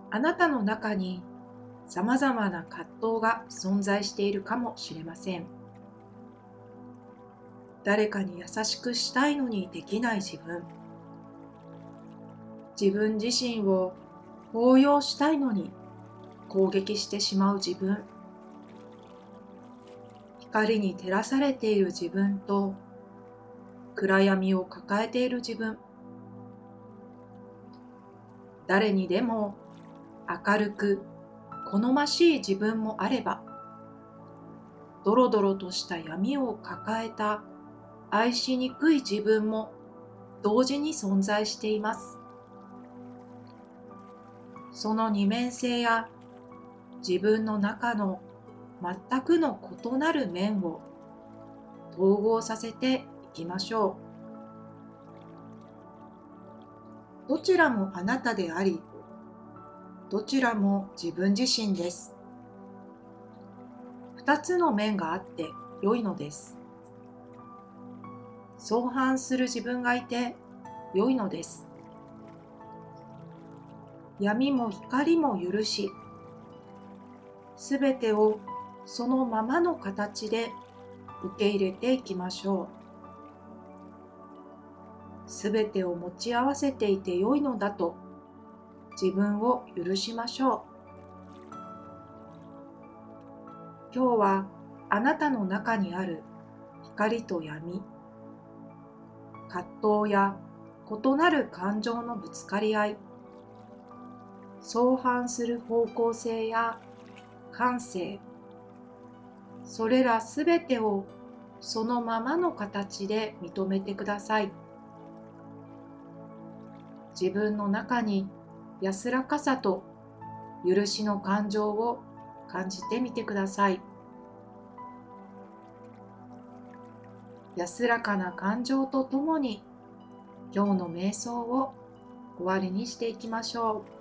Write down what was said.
あなたの中に様々な葛藤が存在しているかもしれません。誰かに優しくしたいのにできない自分、自分自身を抱擁したいのに攻撃してしまう自分、光に照らされている自分と暗闇を抱えている自分、誰にでも明るく好ましい自分もあれば、ドロドロとした闇を抱えた愛しにくい自分も同時に存在しています。その二面性や自分の中の全くの異なる面を統合させていきましょう。どちらもあなたであり、どちらも自分自身です。二つの面があって良いのです。相反する自分がいて良いのです。闇も光も許し、すべてをそのままの形で受け入れていきましょう。すべてを持ち合わせていて良いのだと自分を許しましょう。今日はあなたの中にある光と闇、葛藤や異なる感情のぶつかり合い、相反する方向性や感性、それらすべてをそのままの形で認めてください。自分の中に安らかさと許しの感情を感じてみてください。安らかな感情とともに今日の瞑想を終わりにしていきましょう。